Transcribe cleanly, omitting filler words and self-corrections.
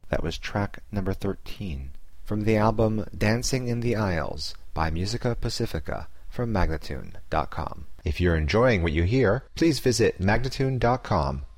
That was track number 13 from the album Dancing in the Aisles by Musica Pacifica from Magnatune.com. If you're enjoying what you hear, please visit Magnatune.com